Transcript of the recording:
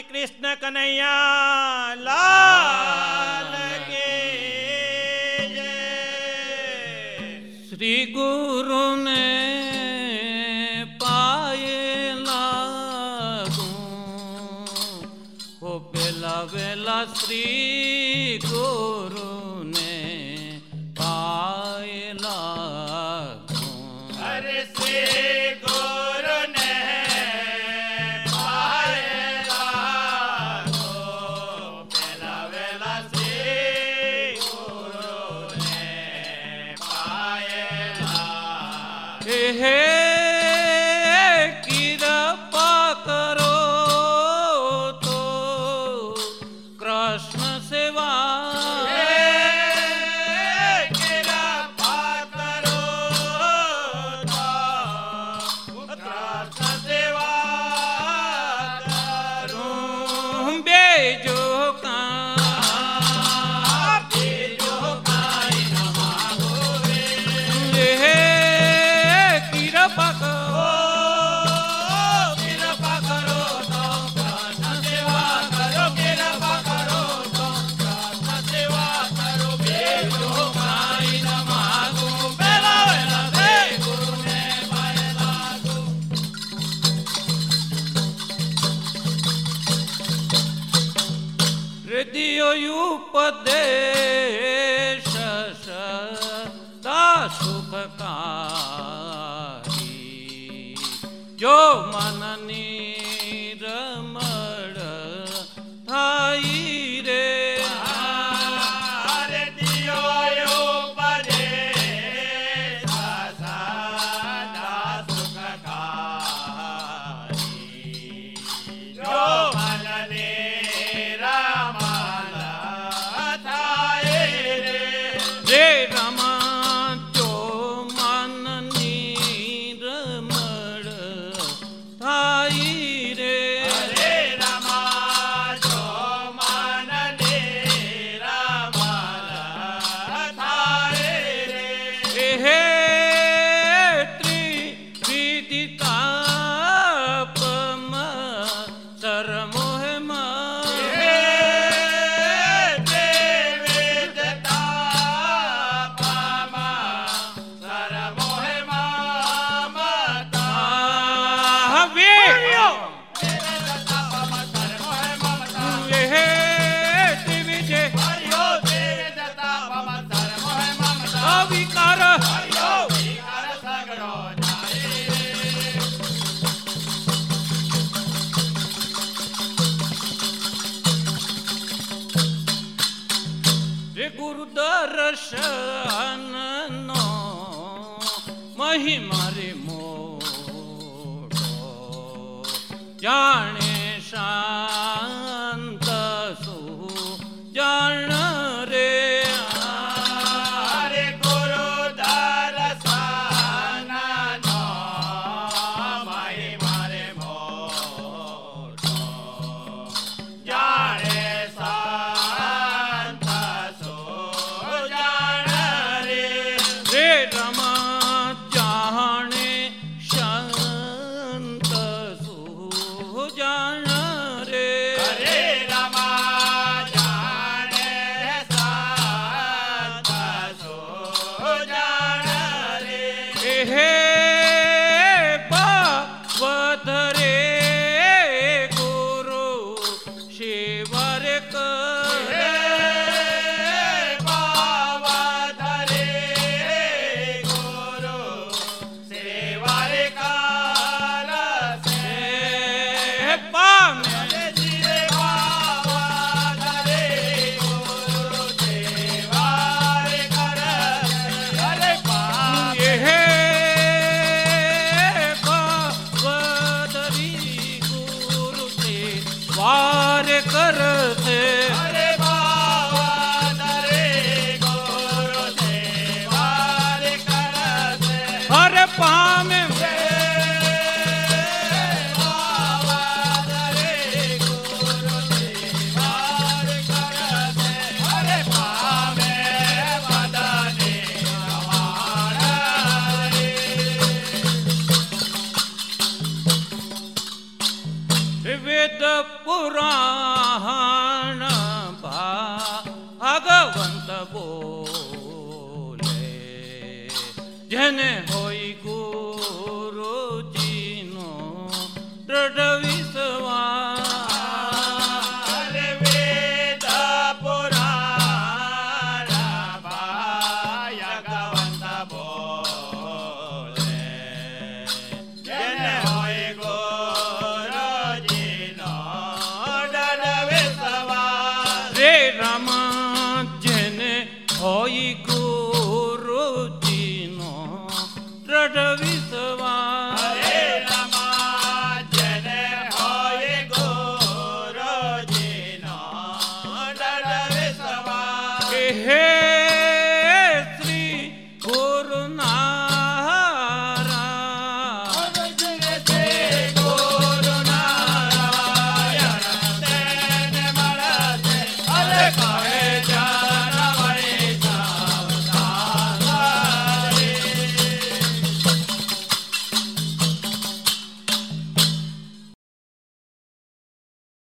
कृष्ण कन्हैया लाल के जय। श्री गुरु ने पाए लागू हो बेला बेला श्री गुरु ने पाए लागू। अरे श्री गुरु ने पाए लागू, बेला बेला श्री गुरु ने पाए लागू। हे कृपा करो तो कृष्ण सेवा उपदेश सदा सुखकारी, जो मन निर्मल थाई रे। अरे दियो उपदेश सदा सुखकारी, जो मन दर्शन नो महिमा रे मोटो, जाने शांत सु जान रे। अरे गुरु दर्शन नो महिमा रे मोटो, जाने जाने शांत सु वेद पुराण भागवंत बोले, जेने हो